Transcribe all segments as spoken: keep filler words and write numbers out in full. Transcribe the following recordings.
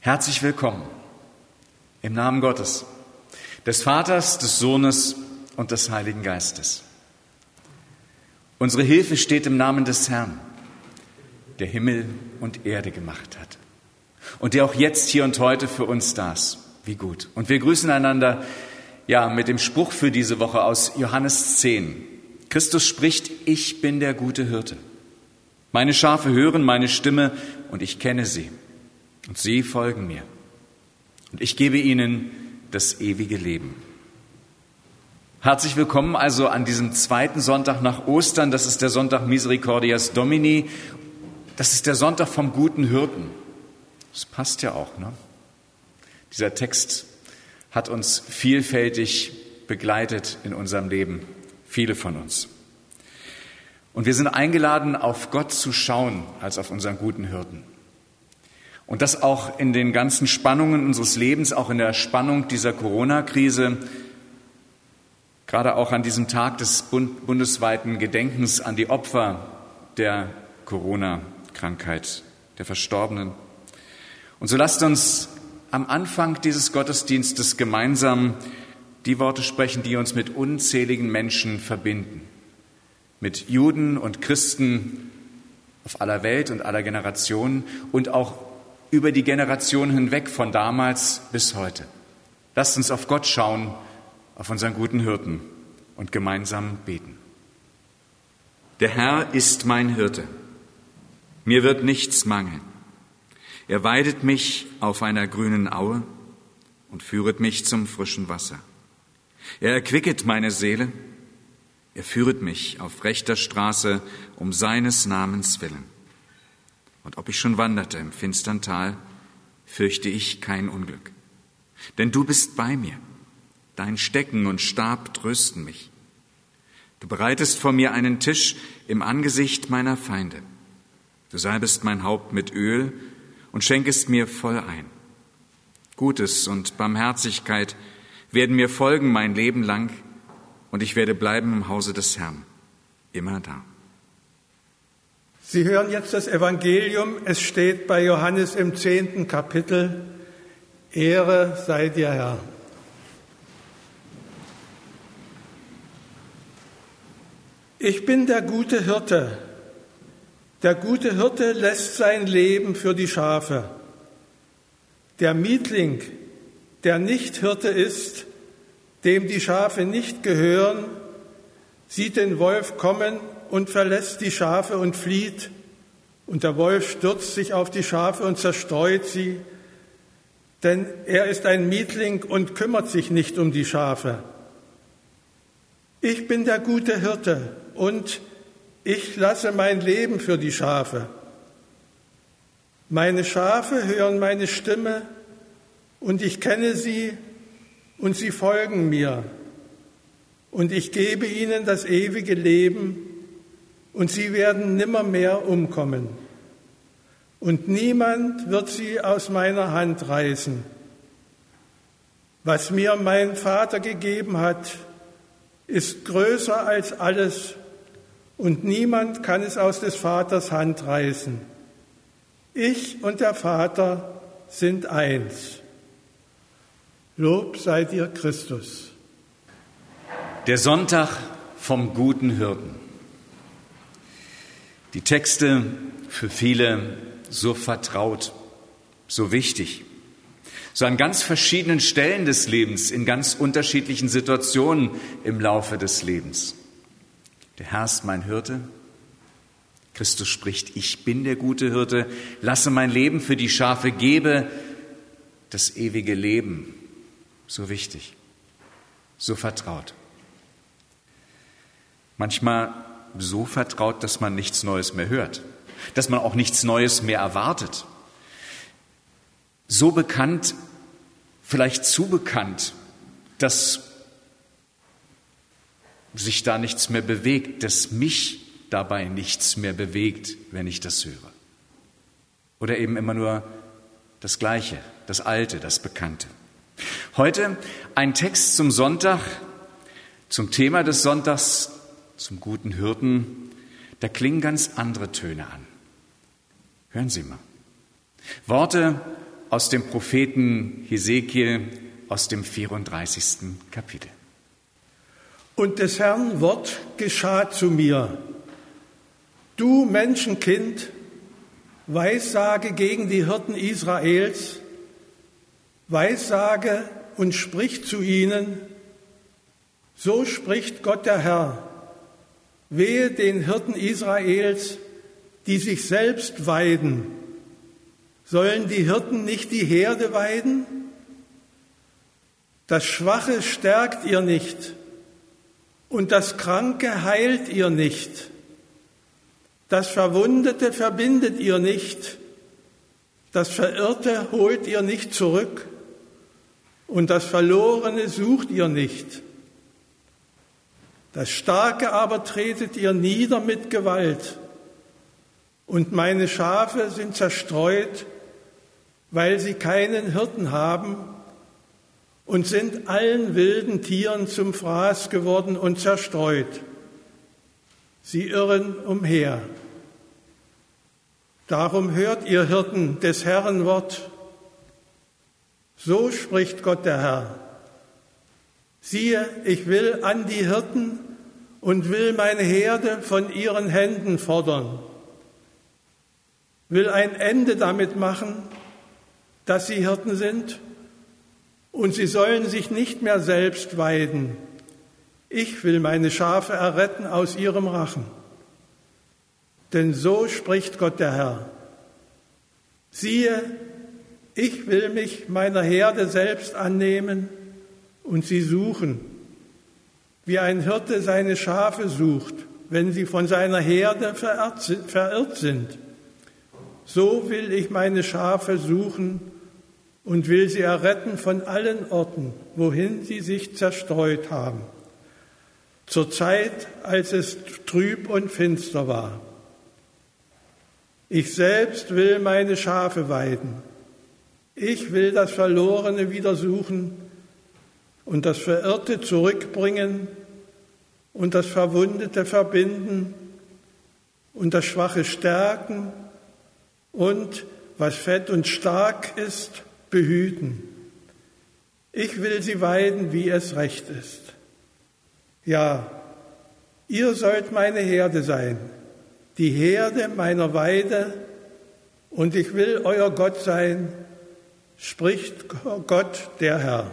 Herzlich willkommen im Namen Gottes, des Vaters, des Sohnes und des Heiligen Geistes. Unsere Hilfe steht im Namen des Herrn, der Himmel und Erde gemacht hat und der auch jetzt, hier und heute für uns da ist. Wie gut. Und wir grüßen einander ja mit dem Spruch für diese Woche aus Johannes zehn. Christus spricht: Ich bin der gute Hirte. Meine Schafe hören meine Stimme und ich kenne sie. Und sie folgen mir. Und ich gebe ihnen das ewige Leben. Herzlich willkommen also an diesem zweiten Sonntag nach Ostern. Das ist der Sonntag Misericordias Domini. Das ist der Sonntag vom guten Hirten. Das passt ja auch, ne? Dieser Text hat uns vielfältig begleitet in unserem Leben. Viele von uns. Und wir sind eingeladen, auf Gott zu schauen als auf unseren guten Hirten. Und das auch in den ganzen Spannungen unseres Lebens, auch in der Spannung dieser Corona-Krise, gerade auch an diesem Tag des bundesweiten Gedenkens an die Opfer der Corona-Krankheit, der Verstorbenen. Und so lasst uns am Anfang dieses Gottesdienstes gemeinsam die Worte sprechen, die uns mit unzähligen Menschen verbinden. Mit Juden und Christen auf aller Welt und aller Generationen und auch über die Generationen hinweg von damals bis heute. Lasst uns auf Gott schauen, auf unseren guten Hirten und gemeinsam beten. Der Herr ist mein Hirte. Mir wird nichts mangeln. Er weidet mich auf einer grünen Aue und führet mich zum frischen Wasser. Er erquicket meine Seele. Er führet mich auf rechter Straße um seines Namens willen. Und ob ich schon wanderte im finstern Tal, fürchte ich kein Unglück. Denn du bist bei mir. Dein Stecken und Stab trösten mich. Du bereitest vor mir einen Tisch im Angesicht meiner Feinde. Du salbest mein Haupt mit Öl und schenkest mir voll ein. Gutes und Barmherzigkeit werden mir folgen mein Leben lang, und ich werde bleiben im Hause des Herrn, immer da. Sie hören jetzt das Evangelium. Es steht bei Johannes im zehnten Kapitel. Ehre sei dir, Herr. Ich bin der gute Hirte. Der gute Hirte lässt sein Leben für die Schafe. Der Mietling, der nicht Hirte ist, dem die Schafe nicht gehören, sieht den Wolf kommen und verlässt die Schafe und flieht. Und der Wolf stürzt sich auf die Schafe und zerstreut sie, denn er ist ein Mietling und kümmert sich nicht um die Schafe. Ich bin der gute Hirte und ich lasse mein Leben für die Schafe. Meine Schafe hören meine Stimme und ich kenne sie und sie folgen mir. Und ich gebe ihnen das ewige Leben und sie werden nimmermehr umkommen. Und niemand wird sie aus meiner Hand reißen. Was mir mein Vater gegeben hat, ist größer als alles und niemand kann es aus des Vaters Hand reißen. Ich und der Vater sind eins. Lob sei dir, Christus. Der Sonntag vom guten Hirten. Die Texte für viele so vertraut, so wichtig. So an ganz verschiedenen Stellen des Lebens, in ganz unterschiedlichen Situationen im Laufe des Lebens. Der Herr ist mein Hirte. Christus spricht: Ich bin der gute Hirte, lasse mein Leben für die Schafe, gebe das ewige Leben. So wichtig, so vertraut. Manchmal so vertraut, dass man nichts Neues mehr hört, dass man auch nichts Neues mehr erwartet. So bekannt, vielleicht zu bekannt, dass sich da nichts mehr bewegt, dass mich dabei nichts mehr bewegt, wenn ich das höre. Oder eben immer nur das Gleiche, das Alte, das Bekannte. Heute ein Text zum Sonntag, zum Thema des Sonntags, zum guten Hirten. Da klingen ganz andere Töne an. Hören Sie mal. Worte aus dem Propheten Hesekiel aus dem vierunddreißigsten Kapitel. Und des Herrn Wort geschah zu mir. Du Menschenkind, weissage gegen die Hirten Israels, weissage und sprich zu ihnen, so spricht Gott der Herr, wehe den Hirten Israels, die sich selbst weiden. Sollen die Hirten nicht die Herde weiden? Das Schwache stärkt ihr nicht und das Kranke heilt ihr nicht. Das Verwundete verbindet ihr nicht, das Verirrte holt ihr nicht zurück und das Verlorene sucht ihr nicht. Das Starke aber tretet ihr nieder mit Gewalt und meine Schafe sind zerstreut, weil sie keinen Hirten haben und sind allen wilden Tieren zum Fraß geworden und zerstreut. Sie irren umher. Darum hört ihr Hirten des Herrn Wort. So spricht Gott der Herr. Siehe, ich will an die Hirten und will meine Herde von ihren Händen fordern, will ein Ende damit machen, dass sie Hirten sind, und sie sollen sich nicht mehr selbst weiden. Ich will meine Schafe erretten aus ihrem Rachen. Denn so spricht Gott der Herr. Siehe, ich will mich meiner Herde selbst annehmen und sie suchen, wie ein Hirte seine Schafe sucht, wenn sie von seiner Herde verirrt sind. So will ich meine Schafe suchen und will sie erretten von allen Orten, wohin sie sich zerstreut haben, zur Zeit, als es trüb und finster war. Ich selbst will meine Schafe weiden. Ich will das Verlorene wieder suchen und das Verirrte zurückbringen und das Verwundete verbinden und das Schwache stärken und, was fett und stark ist, behüten. Ich will sie weiden, wie es recht ist. Ja, ihr sollt meine Herde sein, die Herde meiner Weide, und ich will euer Gott sein, spricht Gott der Herr.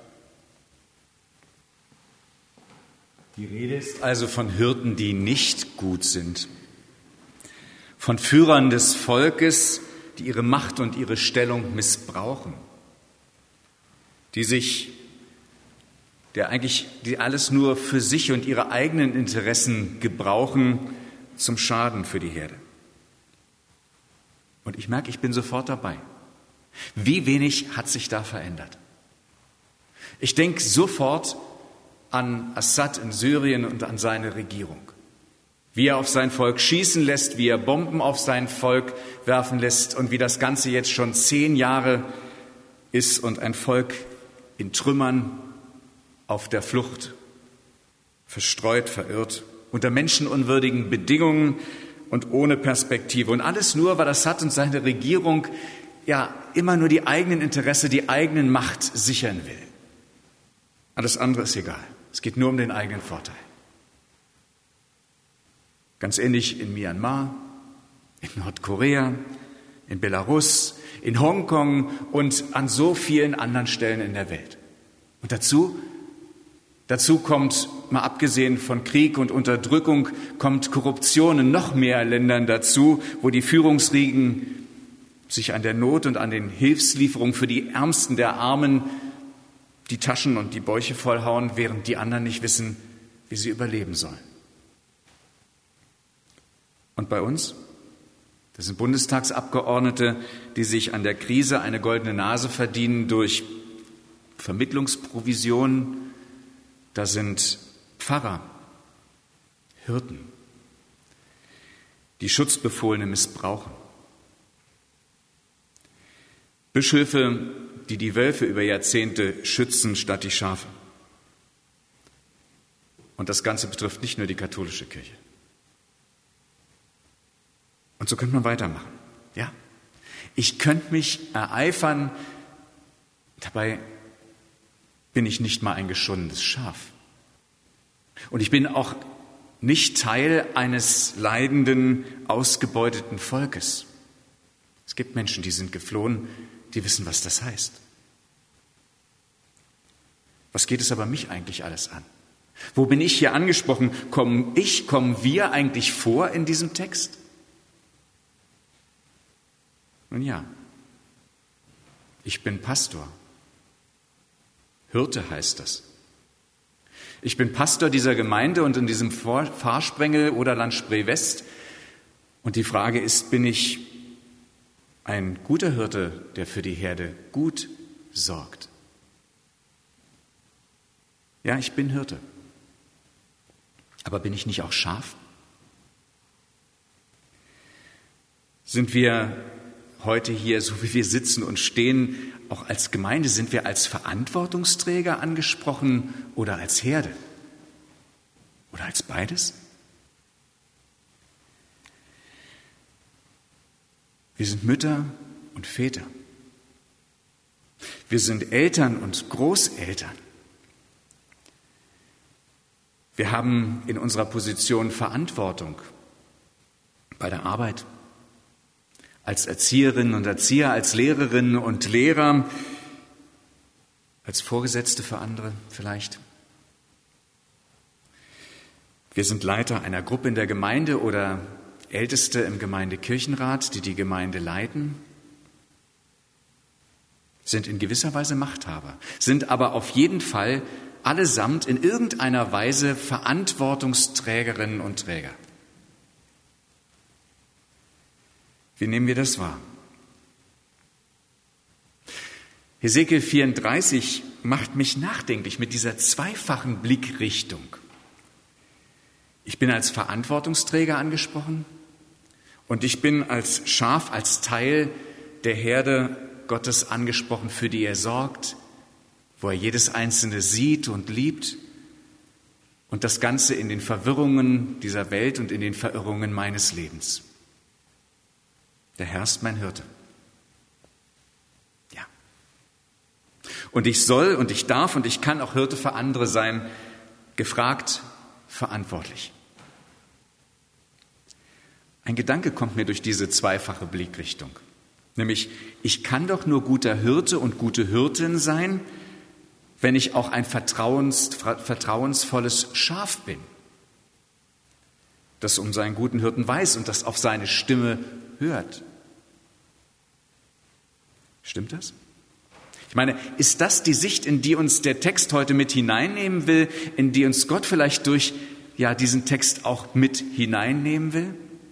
Die Rede ist also von Hirten, die nicht gut sind, von Führern des Volkes, die ihre Macht und ihre Stellung missbrauchen, die sich, der eigentlich, die alles nur für sich und ihre eigenen Interessen gebrauchen, zum Schaden für die Herde. Und ich merke, ich bin sofort dabei. Wie wenig hat sich da verändert? Ich denke sofort an Assad in Syrien und an seine Regierung. Wie er auf sein Volk schießen lässt, wie er Bomben auf sein Volk werfen lässt und wie das Ganze jetzt schon zehn Jahre ist und ein Volk in Trümmern auf der Flucht, verstreut, verirrt, unter menschenunwürdigen Bedingungen und ohne Perspektive. Und alles nur, weil Assad und seine Regierung ja immer nur die eigenen Interesse, die eigenen Macht sichern will. Alles andere ist egal. Es geht nur um den eigenen Vorteil. Ganz ähnlich in Myanmar, in Nordkorea, in Belarus, in Hongkong und an so vielen anderen Stellen in der Welt. Und dazu, dazu kommt, mal abgesehen von Krieg und Unterdrückung, kommt Korruption in noch mehr Ländern dazu, wo die Führungsriegen sich an der Not und an den Hilfslieferungen für die Ärmsten der Armen die Taschen und die Bäuche vollhauen, während die anderen nicht wissen, wie sie überleben sollen. Und bei uns? Das sind Bundestagsabgeordnete, die sich an der Krise eine goldene Nase verdienen durch Vermittlungsprovisionen. Da sind Pfarrer, Hirten, die Schutzbefohlene missbrauchen. Bischöfe, die die Wölfe über Jahrzehnte schützen statt die Schafe. Und das Ganze betrifft nicht nur die katholische Kirche. Und so könnte man weitermachen. Ja? Ich könnte mich ereifern, dabei bin ich nicht mal ein geschundenes Schaf. Und ich bin auch nicht Teil eines leidenden, ausgebeuteten Volkes. Es gibt Menschen, die sind geflohen, die wissen, was das heißt. Was geht es aber mich eigentlich alles an? Wo bin ich hier angesprochen? Kommen ich, kommen wir eigentlich vor in diesem Text? Nun ja, ich bin Pastor. Hirte heißt das. Ich bin Pastor dieser Gemeinde und in diesem Pfarrsprengel Oderland Spree West. Und die Frage ist, bin ich ein guter Hirte, der für die Herde gut sorgt? Ja, ich bin Hirte. Aber bin ich nicht auch Schaf? Sind wir heute hier, so wie wir sitzen und stehen, auch als Gemeinde, sind wir als Verantwortungsträger angesprochen oder als Herde? Oder als beides? Wir sind Mütter und Väter. Wir sind Eltern und Großeltern. Wir haben in unserer Position Verantwortung bei der Arbeit, als Erzieherinnen und Erzieher, als Lehrerinnen und Lehrer, als Vorgesetzte für andere vielleicht. Wir sind Leiter einer Gruppe in der Gemeinde oder Älteste im Gemeindekirchenrat, die die Gemeinde leiten, sind in gewisser Weise Machthaber, sind aber auf jeden Fall allesamt in irgendeiner Weise Verantwortungsträgerinnen und Träger. Wie nehmen wir das wahr? Hesekiel vierunddreißig macht mich nachdenklich mit dieser zweifachen Blickrichtung. Ich bin als Verantwortungsträger angesprochen und ich bin als Schaf, als Teil der Herde Gottes angesprochen, für die er sorgt, wo er jedes Einzelne sieht und liebt und das Ganze in den Verwirrungen dieser Welt und in den Verirrungen meines Lebens. Der Herr ist mein Hirte. Ja. Und ich soll und ich darf und ich kann auch Hirte für andere sein, gefragt, verantwortlich. Ein Gedanke kommt mir durch diese zweifache Blickrichtung, nämlich ich kann doch nur guter Hirte und gute Hirtin sein, wenn ich auch ein vertrauens, vertrauensvolles Schaf bin, das um seinen guten Hirten weiß und das auf seine Stimme hört. Stimmt das? Ich meine, ist das die Sicht, in die uns der Text heute mit hineinnehmen will, in die uns Gott vielleicht durch ja, diesen Text auch mit hineinnehmen will?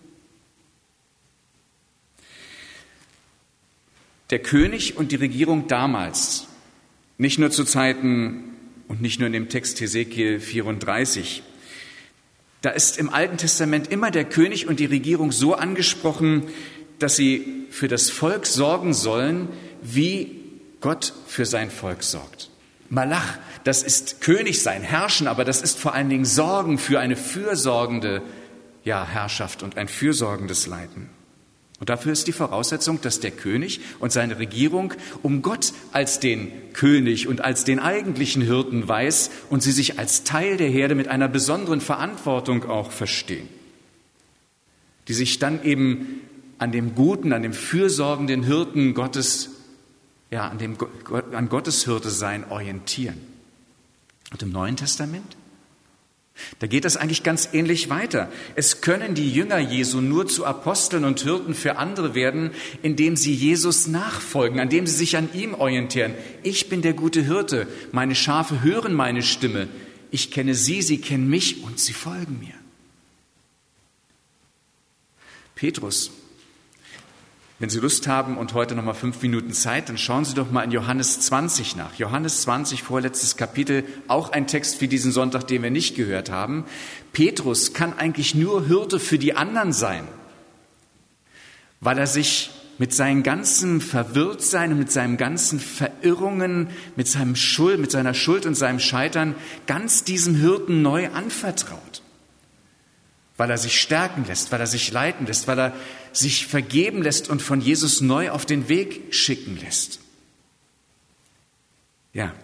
Der König und die Regierung damals, nicht nur zu Zeiten und nicht nur in dem Text Hesekiel vierunddreißig, da ist im Alten Testament immer der König und die Regierung so angesprochen, dass sie für das Volk sorgen sollen, wie Gott für sein Volk sorgt. Malach, das ist König sein, herrschen, aber das ist vor allen Dingen Sorgen für eine fürsorgende ja, Herrschaft und ein fürsorgendes Leiten. Und dafür ist die Voraussetzung, dass der König und seine Regierung um Gott als den König und als den eigentlichen Hirten weiß und sie sich als Teil der Herde mit einer besonderen Verantwortung auch verstehen, die sich dann eben an dem guten, an dem fürsorgenden Hirten Gottes, ja, an dem an Gottes Hirte sein orientieren. Und im Neuen Testament? Da geht das eigentlich ganz ähnlich weiter. Es können die Jünger Jesu nur zu Aposteln und Hirten für andere werden, indem sie Jesus nachfolgen, indem sie sich an ihm orientieren. Ich bin der gute Hirte, meine Schafe hören meine Stimme. Ich kenne sie, sie kennen mich und sie folgen mir. Petrus, wenn Sie Lust haben und heute noch mal fünf Minuten Zeit, dann schauen Sie doch mal in Johannes zwanzig nach. Johannes zwanzig, vorletztes Kapitel, auch ein Text wie diesen Sonntag, den wir nicht gehört haben. Petrus kann eigentlich nur Hirte für die anderen sein, weil er sich mit seinem ganzen Verwirrtsein, mit seinen ganzen Verirrungen, mit seinem Schuld, mit seiner Schuld und seinem Scheitern ganz diesem Hirten neu anvertraut. Weil er sich stärken lässt, weil er sich leiten lässt, weil er sich vergeben lässt und von Jesus neu auf den Weg schicken lässt. Ja,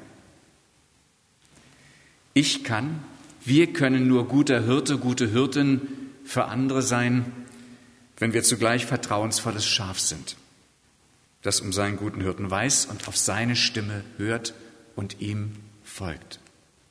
ich kann, wir können nur guter Hirte, gute Hirtin für andere sein, wenn wir zugleich vertrauensvolles Schaf sind, das um seinen guten Hirten weiß und auf seine Stimme hört und ihm folgt.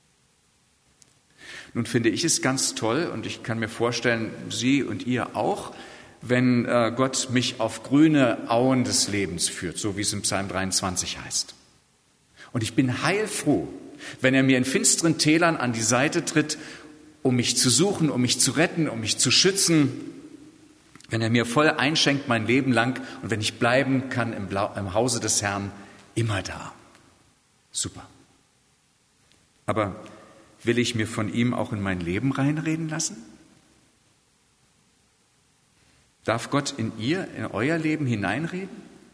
Nun finde ich es ganz toll und ich kann mir vorstellen, Sie und ihr auch, wenn äh, Gott mich auf grüne Auen des Lebens führt, so wie es im Psalm dreiundzwanzig heißt. Und ich bin heilfroh, wenn er mir in finsteren Tälern an die Seite tritt, um mich zu suchen, um mich zu retten, um mich zu schützen, wenn er mir voll einschenkt mein Leben lang und wenn ich bleiben kann im, Blau- im Hause des Herrn, immer da. Super. Aber will ich mir von ihm auch in mein Leben reinreden lassen? Darf Gott in ihr, in euer Leben hineinreden?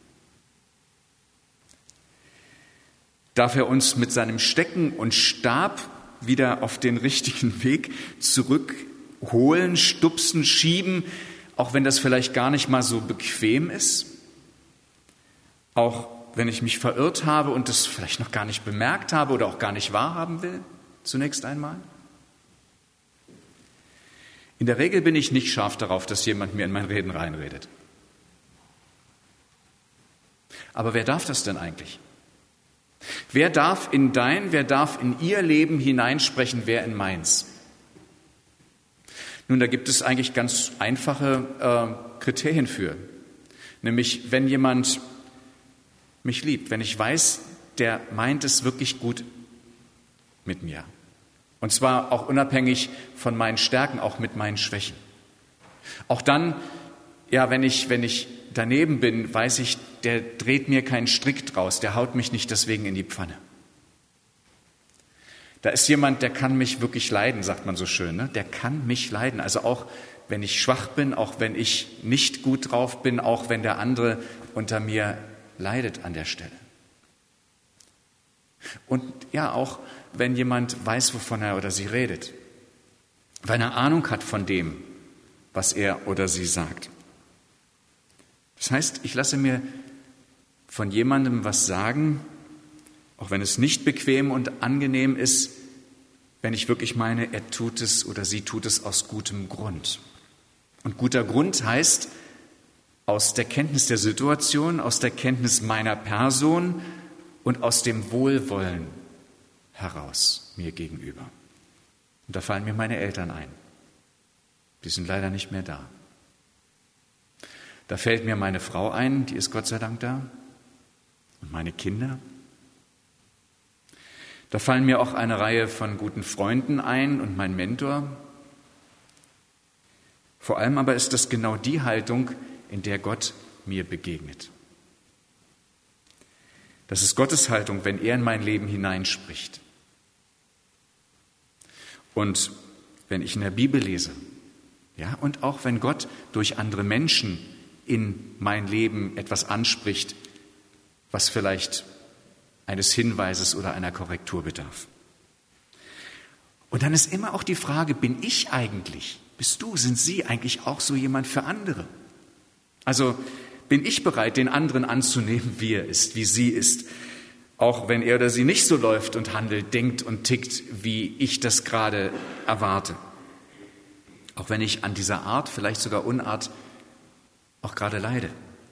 Darf er uns mit seinem Stecken und Stab wieder auf den richtigen Weg zurückholen, stupsen, schieben, auch wenn das vielleicht gar nicht mal so bequem ist? Auch wenn ich mich verirrt habe und das vielleicht noch gar nicht bemerkt habe oder auch gar nicht wahrhaben will, zunächst einmal? In der Regel bin ich nicht scharf darauf, dass jemand mir in mein Reden reinredet. Aber wer darf das denn eigentlich? Wer darf in dein, wer darf in ihr Leben hineinsprechen, wer in meins? Nun, da gibt es eigentlich ganz einfache äh, Kriterien für. Nämlich, wenn jemand mich liebt, wenn ich weiß, der meint es wirklich gut mit mir. Und zwar auch unabhängig von meinen Stärken, auch mit meinen Schwächen. Auch dann, ja, wenn ich, wenn ich daneben bin, weiß ich, der dreht mir keinen Strick draus, der haut mich nicht deswegen in die Pfanne. Da ist jemand, der kann mich wirklich leiden, sagt man so schön, ne? Der kann mich leiden. Also auch wenn ich schwach bin, auch wenn ich nicht gut drauf bin, auch wenn der andere unter mir leidet an der Stelle. Und ja, auch wenn jemand weiß, wovon er oder sie redet, wenn er Ahnung hat von dem, was er oder sie sagt. Das heißt, ich lasse mir von jemandem was sagen, auch wenn es nicht bequem und angenehm ist, wenn ich wirklich meine, er tut es oder sie tut es aus gutem Grund. Und guter Grund heißt, aus der Kenntnis der Situation, aus der Kenntnis meiner Person und aus dem Wohlwollen heraus mir gegenüber. Und da fallen mir meine Eltern ein. Die sind leider nicht mehr da. Da fällt mir meine Frau ein, die ist Gott sei Dank da. Und meine Kinder. Da fallen mir auch eine Reihe von guten Freunden ein und mein Mentor. Vor allem aber ist das genau die Haltung, in der Gott mir begegnet. Das ist Gottes Haltung, wenn er in mein Leben hineinspricht. Und wenn ich in der Bibel lese, ja, und auch wenn Gott durch andere Menschen in mein Leben etwas anspricht, was vielleicht eines Hinweises oder einer Korrektur bedarf. Und dann ist immer auch die Frage, bin ich eigentlich, bist du, sind Sie eigentlich auch so jemand für andere? Also bin ich bereit, den anderen anzunehmen, wie er ist, wie sie ist, auch wenn er oder sie nicht so läuft und handelt, denkt und tickt, wie ich das gerade erwarte. Auch wenn ich an dieser Art, vielleicht sogar Unart, auch gerade leide.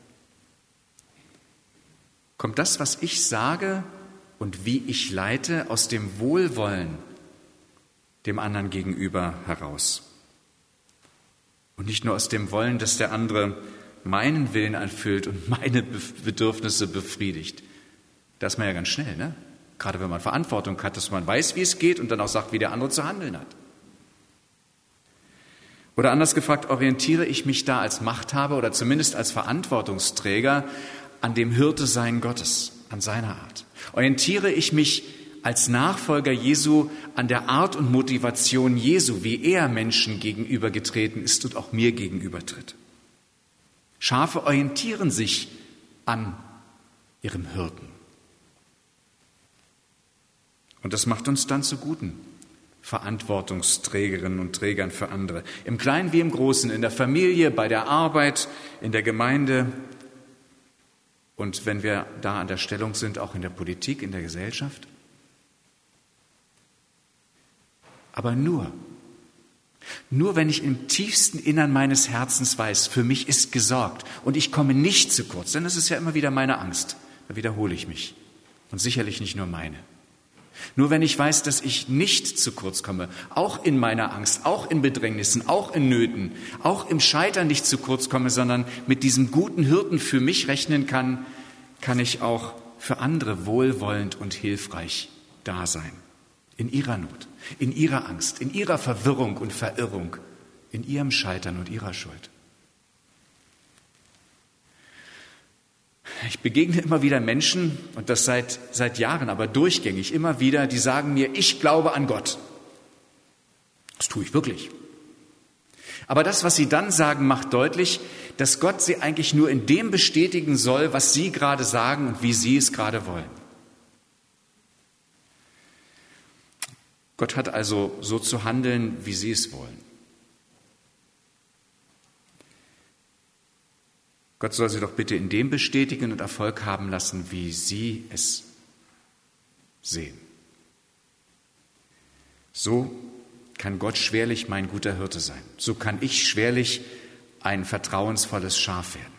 Kommt das, was ich sage und wie ich leite, aus dem Wohlwollen dem anderen gegenüber heraus? Und nicht nur aus dem Wollen, dass der andere meinen Willen erfüllt und meine Bedürfnisse befriedigt. Da ist man ja ganz schnell, ne? Gerade wenn man Verantwortung hat, dass man weiß, wie es geht und dann auch sagt, wie der andere zu handeln hat. Oder anders gefragt, orientiere ich mich da als Machthaber oder zumindest als Verantwortungsträger an dem Hirtesein Gottes, an seiner Art? Orientiere ich mich als Nachfolger Jesu an der Art und Motivation Jesu, wie er Menschen gegenübergetreten ist und auch mir gegenübertritt? Schafe orientieren sich an ihrem Hirten. Und das macht uns dann zu guten Verantwortungsträgerinnen und Trägern für andere. Im Kleinen wie im Großen, in der Familie, bei der Arbeit, in der Gemeinde und wenn wir da an der Stellung sind, auch in der Politik, in der Gesellschaft. Aber nur, nur wenn ich im tiefsten Innern meines Herzens weiß, für mich ist gesorgt und ich komme nicht zu kurz, denn das ist ja immer wieder meine Angst, da wiederhole ich mich und sicherlich nicht nur meine. Nur wenn ich weiß, dass ich nicht zu kurz komme, auch in meiner Angst, auch in Bedrängnissen, auch in Nöten, auch im Scheitern nicht zu kurz komme, sondern mit diesem guten Hirten für mich rechnen kann, kann ich auch für andere wohlwollend und hilfreich da sein. In ihrer Not, in ihrer Angst, in ihrer Verwirrung und Verirrung, in ihrem Scheitern und ihrer Schuld. Ich begegne immer wieder Menschen, und das seit, seit Jahren, aber durchgängig immer wieder, die sagen mir, ich glaube an Gott. Das tue ich wirklich. Aber das, was sie dann sagen, macht deutlich, dass Gott sie eigentlich nur in dem bestätigen soll, was sie gerade sagen und wie sie es gerade wollen. Gott hat also so zu handeln, wie sie es wollen. Gott soll sie doch bitte in dem bestätigen und Erfolg haben lassen, wie sie es sehen. So kann Gott schwerlich mein guter Hirte sein. So kann ich schwerlich ein vertrauensvolles Schaf werden.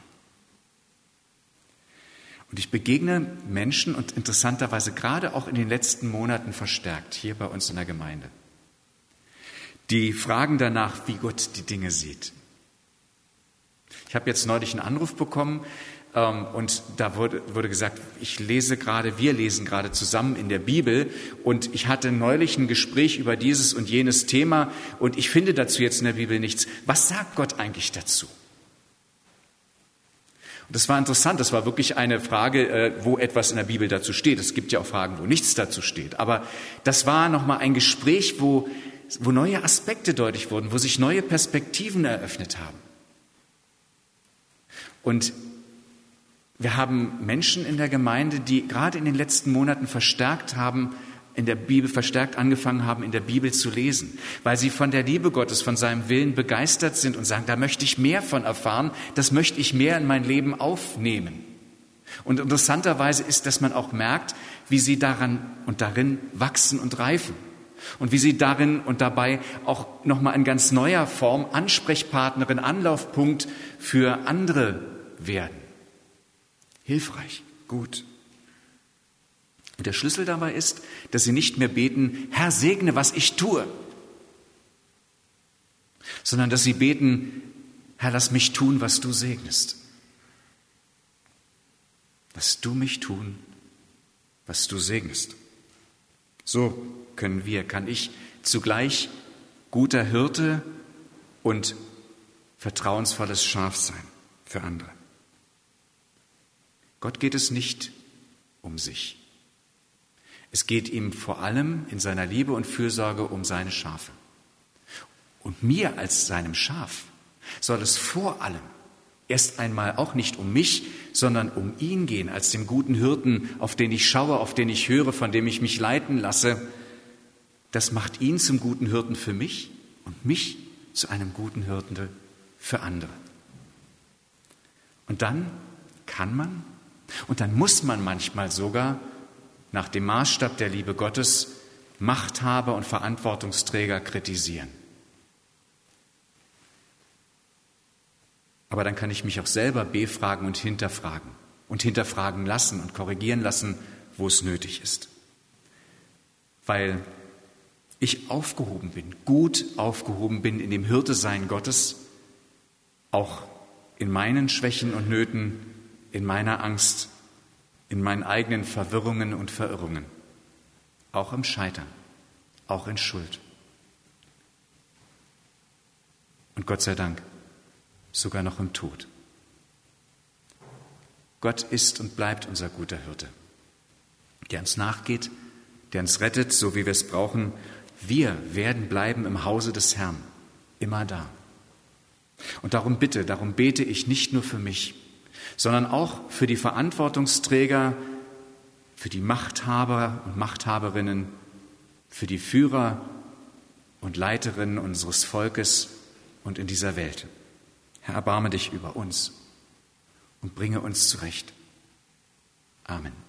Und ich begegne Menschen und interessanterweise gerade auch in den letzten Monaten verstärkt hier bei uns in der Gemeinde, die fragen danach, wie Gott die Dinge sieht. Ich habe jetzt neulich einen Anruf bekommen ähm, und da wurde, wurde gesagt, ich lese gerade, wir lesen gerade zusammen in der Bibel und ich hatte neulich ein Gespräch über dieses und jenes Thema und ich finde dazu jetzt in der Bibel nichts. Was sagt Gott eigentlich dazu? Und das war interessant, das war wirklich eine Frage, äh, wo etwas in der Bibel dazu steht. Es gibt ja auch Fragen, wo nichts dazu steht. Aber das war nochmal ein Gespräch, wo, wo neue Aspekte deutlich wurden, wo sich neue Perspektiven eröffnet haben. Und wir haben Menschen in der Gemeinde, die gerade in den letzten Monaten verstärkt haben, in der Bibel verstärkt angefangen haben, in der Bibel zu lesen, weil sie von der Liebe Gottes, von seinem Willen begeistert sind und sagen, da möchte ich mehr von erfahren, das möchte ich mehr in mein Leben aufnehmen. Und interessanterweise ist, dass man auch merkt, wie sie daran und darin wachsen und reifen. Und wie sie darin und dabei auch nochmal in ganz neuer Form Ansprechpartnerin, Anlaufpunkt für andere werden. Hilfreich, gut. Und der Schlüssel dabei ist, dass sie nicht mehr beten, Herr, segne, was ich tue, sondern dass sie beten, Herr, lass mich tun, was du segnest. Lass du mich tun, was du segnest. So können wir, kann ich zugleich guter Hirte und vertrauensvolles Schaf sein für andere. Gott geht es nicht um sich. Es geht ihm vor allem in seiner Liebe und Fürsorge um seine Schafe. Und mir als seinem Schaf soll es vor allem erst einmal auch nicht um mich, sondern um ihn gehen, als den guten Hirten, auf den ich schaue, auf den ich höre, von dem ich mich leiten lasse. Das macht ihn zum guten Hirten für mich und mich zu einem guten Hirten für andere. Und dann kann man und dann muss man manchmal sogar nach dem Maßstab der Liebe Gottes Machthaber und Verantwortungsträger kritisieren. Aber dann kann ich mich auch selber befragen und hinterfragen und hinterfragen lassen und korrigieren lassen, wo es nötig ist. Weil ich aufgehoben bin, gut aufgehoben bin in dem Hirtesein Gottes, auch in meinen Schwächen und Nöten, in meiner Angst, in meinen eigenen Verwirrungen und Verirrungen, auch im Scheitern, auch in Schuld. Und Gott sei Dank, sogar noch im Tod. Gott ist und bleibt unser guter Hirte, der uns nachgeht, der uns rettet, so wie wir es brauchen. Wir werden bleiben im Hause des Herrn, immer da. Und darum bitte, darum bete ich nicht nur für mich, sondern auch für die Verantwortungsträger, für die Machthaber und Machthaberinnen, für die Führer und Leiterin unseres Volkes und in dieser Welt. Herr, erbarme dich über uns und bringe uns zurecht. Amen.